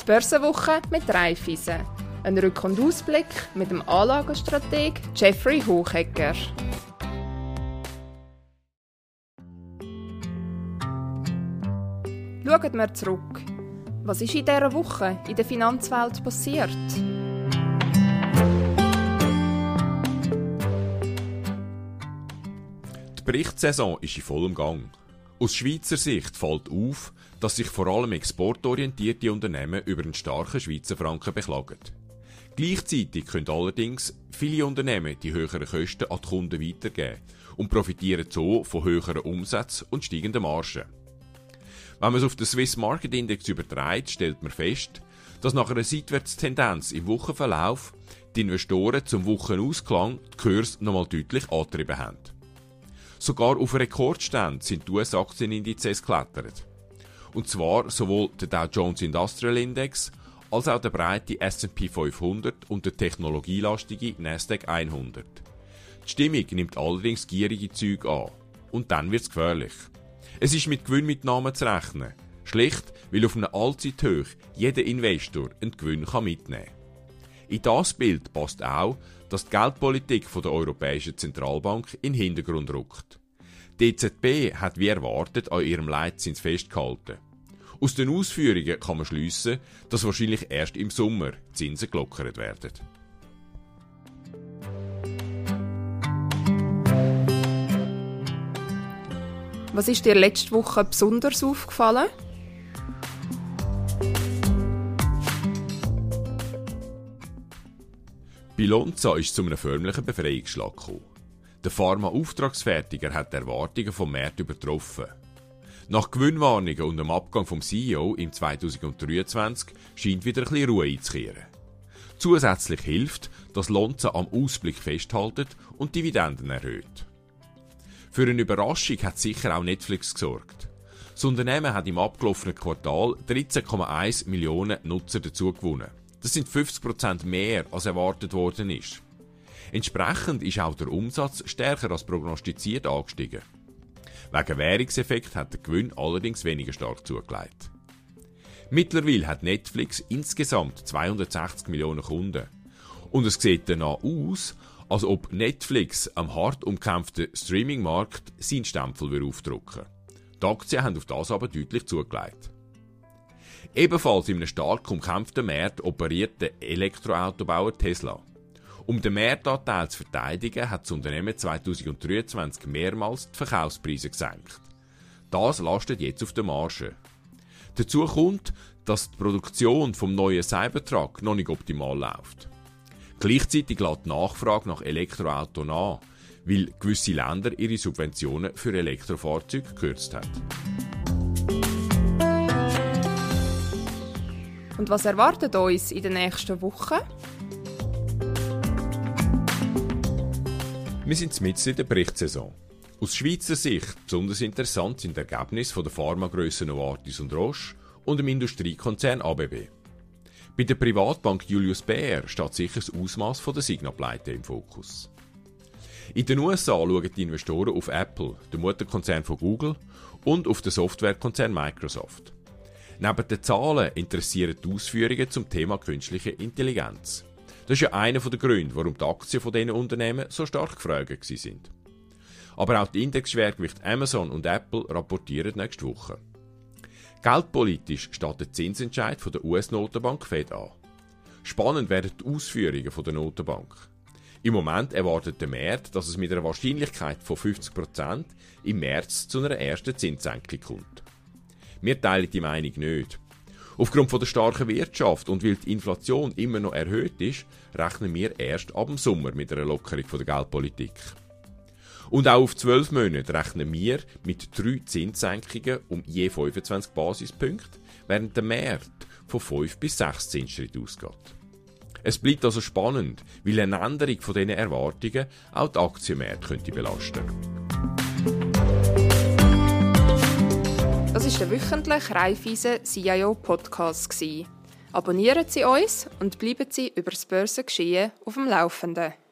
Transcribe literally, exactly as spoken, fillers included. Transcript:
Börsenwoche mit Raiffeisen. Ein Rück- und Ausblick mit dem Anlagestrateg Jeffrey Hochegger. Schauen wir zurück. Was ist in dieser Woche in der Finanzwelt passiert? Die Berichtssaison ist in vollem Gang. Aus Schweizer Sicht fällt auf, dass sich vor allem exportorientierte Unternehmen über einen starken Schweizer Franken beklagen. Gleichzeitig können allerdings viele Unternehmen die höheren Kosten an die Kunden weitergeben und profitieren so von höheren Umsätzen und steigenden Margen. Wenn man es auf den Swiss Market Index überträgt, stellt man fest, dass nach einer Seitwärtstendenz im Wochenverlauf die Investoren zum Wochenausklang die Kurse nochmal deutlich angetrieben haben. Sogar auf Rekordständen sind die U S-Aktienindizes geklettert. Und zwar sowohl der Dow Jones Industrial Index als auch der breite S and P fünfhundert und der technologielastige Nasdaq hundert. Die Stimmung nimmt allerdings gierige Züge an. Und dann wird es gefährlich. Es ist mit Gewinnmitnahmen zu rechnen. Schlicht, weil auf einer Allzeithoch jeder Investor einen Gewinn mitnehmen kann. In das Bild passt auch, dass die Geldpolitik von der Europäischen Zentralbank in den Hintergrund rückt. Die E Z B hat wie erwartet an ihrem Leitzins festgehalten. Aus den Ausführungen kann man schliessen, dass wahrscheinlich erst im Sommer die Zinsen gelockert werden. Was ist dir letzte Woche besonders aufgefallen? Bei Lonza ist es zu einem förmlichen Befreiungsschlag gekommen. Der Pharma-Auftragsfertiger hat die Erwartungen vom Markt übertroffen. Nach Gewinnwarnungen und dem Abgang vom C E O im zweitausenddreiundzwanzig scheint wieder ein bisschen Ruhe einzukehren. Zusätzlich hilft, dass Lonza am Ausblick festhält und Dividenden erhöht. Für eine Überraschung hat sicher auch Netflix gesorgt. Das Unternehmen hat im abgelaufenen Quartal dreizehn Komma eins Millionen Nutzer dazu gewonnen. Das sind fünfzig Prozent mehr, als erwartet worden ist. Entsprechend ist auch der Umsatz stärker als prognostiziert angestiegen. Wegen Währungseffekt hat der Gewinn allerdings weniger stark zugelegt. Mittlerweile hat Netflix insgesamt zweihundertsechzig Millionen Kunden. Und es sieht danach aus, als ob Netflix am hart umkämpften Streaming-Markt seinen Stempel aufdrücken will. Die Aktien haben auf das aber deutlich zugelegt. Ebenfalls in einem stark umkämpften Markt operiert der Elektroautobauer Tesla. Um den Marktanteil zu verteidigen, hat das Unternehmen zweitausenddreiundzwanzig mehrmals die Verkaufspreise gesenkt. Das lastet jetzt auf der Marge. Dazu kommt, dass die Produktion vom neuen Cybertruck noch nicht optimal läuft. Gleichzeitig lässt die Nachfrage nach Elektroautos nach, weil gewisse Länder ihre Subventionen für Elektrofahrzeuge gekürzt haben. Und was erwartet uns in den nächsten Wochen? Wir sind mitten in der Berichtssaison. Aus Schweizer Sicht besonders interessant sind die Ergebnisse der Pharmagrössen Novartis und Roche und dem Industriekonzern A B B. Bei der Privatbank Julius Baer steht sicher das Ausmaß der Signa-Pleite im Fokus. In den U S A schauen die Investoren auf Apple, den Mutterkonzern von Google, und auf den Softwarekonzern Microsoft. Neben den Zahlen interessieren die Ausführungen zum Thema künstliche Intelligenz. Das ist ja einer der Gründe, warum die Aktien von diesen Unternehmen so stark gefragt sind. Aber auch die Indexschwergewichte Amazon und Apple rapportieren nächste Woche. Geldpolitisch steht der Zinsentscheid von der U S-Notenbank Fed an. Spannend werden die Ausführungen von der Notenbank. Im Moment erwartet der Markt, dass es mit einer Wahrscheinlichkeit von fünfzig Prozent im März zu einer ersten Zinssenkung kommt. Wir teilen die Meinung nicht. Aufgrund von der starken Wirtschaft und weil die Inflation immer noch erhöht ist, rechnen wir erst ab dem Sommer mit einer Lockerung von der Geldpolitik. Und auch auf zwölf Monate rechnen wir mit drei Zinssenkungen um je fünfundzwanzig Basispunkte, während der Markt von fünf bis sechs Zinsschritten ausgeht. Es bleibt also spannend, weil eine Änderung von diesen Erwartungen auch die Aktienmärkte könnte belasten. Das war der wöchentliche Raiffeisen C I O Podcast. Abonnieren Sie uns und bleiben Sie über das Börsengeschehen auf dem Laufenden.